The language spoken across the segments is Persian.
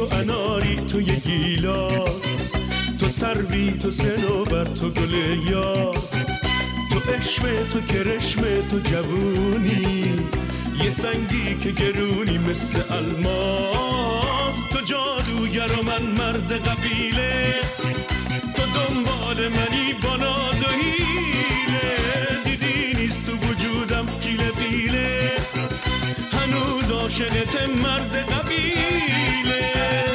تو اناری، تو یه گیلاس، تو سروی، تو صنوبر، تو گل یاس، تو عشق، تو کرشم، تو جوونی، یه سنگی که گرونی مثل الماس. تو جادوگر و من مرد قبیله، تو دنبال منی با ناز و حیله. دیدی نیست تو وجودم جیله بیله، هنوز عاشقت مرد قبیله.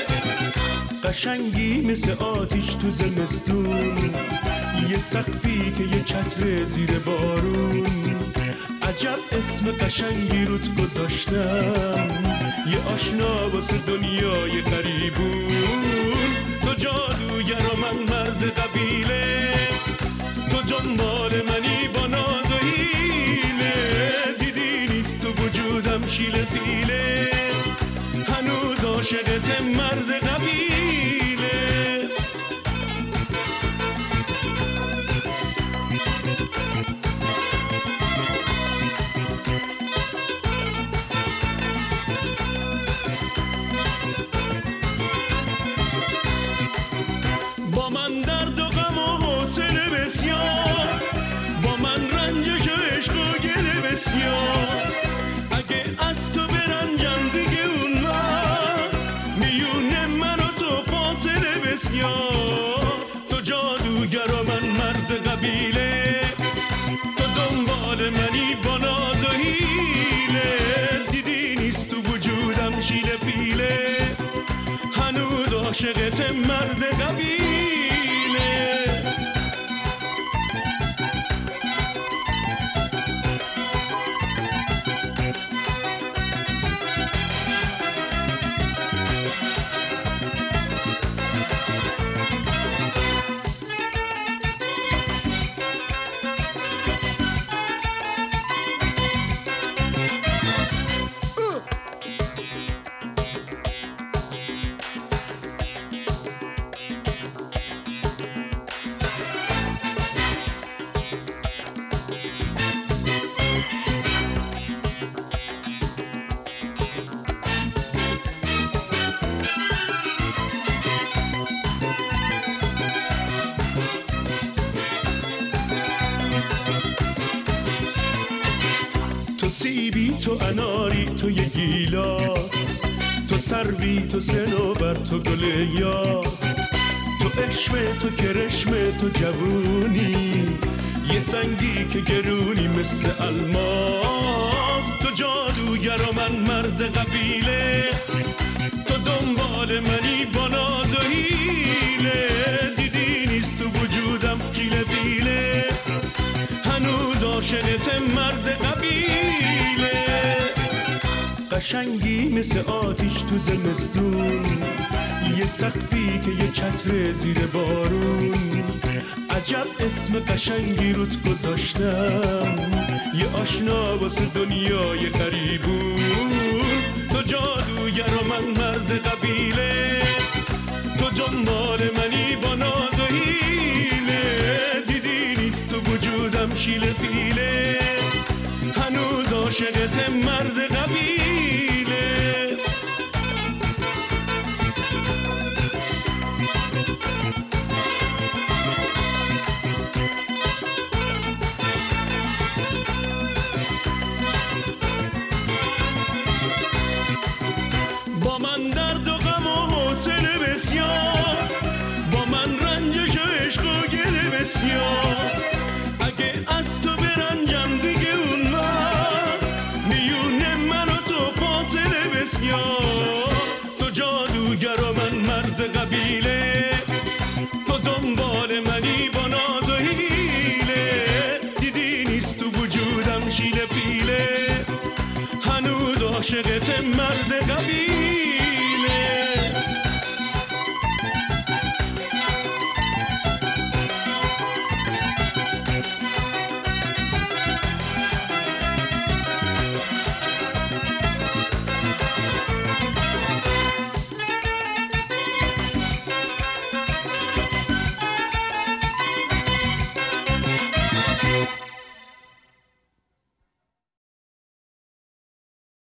قشنگی مثل آتیش تو زمستون، یه سقفی که یه چتر زیر بارون. عجب اسم قشنگی روت گذاشتم، یه آشنا واسه دنیای غریبون. تو جادوگر و من مرد قبیله، تو دنبال منی با ناز و حیله. دیدی نیست تو وجودم شیله پیله، هنوز عاشقت مرد قبیله. با من درد و غم و حوصله بسیار، با من رنجش و عشق و گله بسیار. اگه از تو برنجم دیگه اون وقت، میونه من و تو فاصله بسیار. تو جادوگر و من مرد قبیله، تو دنبال منی با ناز و حیله. دیدی نیست تو وجودم شیله پیله، هنوز عاشقت مرد قبیله. تو سیبی، تو اناری، تو یه گیلاس، تو سروی، تو صنوبر، تو گل یاس، تو عشق، تو کرشم، تو جوونی، یه سنگی که گرونی مثل الماس. تو جادوگر و من مرد قبیله، تو دنبال منی با ناز و حیله. دیدی نیست تو وجودم جیله بیله، هنوز عاشقت مرد قبیله. قشنگی مثل آتیش تو زمستون، یه سقفی که یه چتر زیر بارون. عجب اسم قشنگی روت گذاشتم، یه آشنا واسه دنیای غریبون. تو جادوگر و من مرد قبیله، تو دنبال منی با ناز و حیله. دیدی نیست تو وجودم شیله پیله، هنوز عاشقت مرد قبیله. با من درد و غم و حوصله بسیار، با من رنجش و عشق و گله بسیار. اگه از تو برنجم دیگه اون وقت، میونه من و تو فاصله بسیار. تو جادوگر و من مرد قبیله، تو دنبال منی با ناز و حیله. دیدی نیست تو وجودم شیله پیله، هنوز عاشقت مرد قبیله.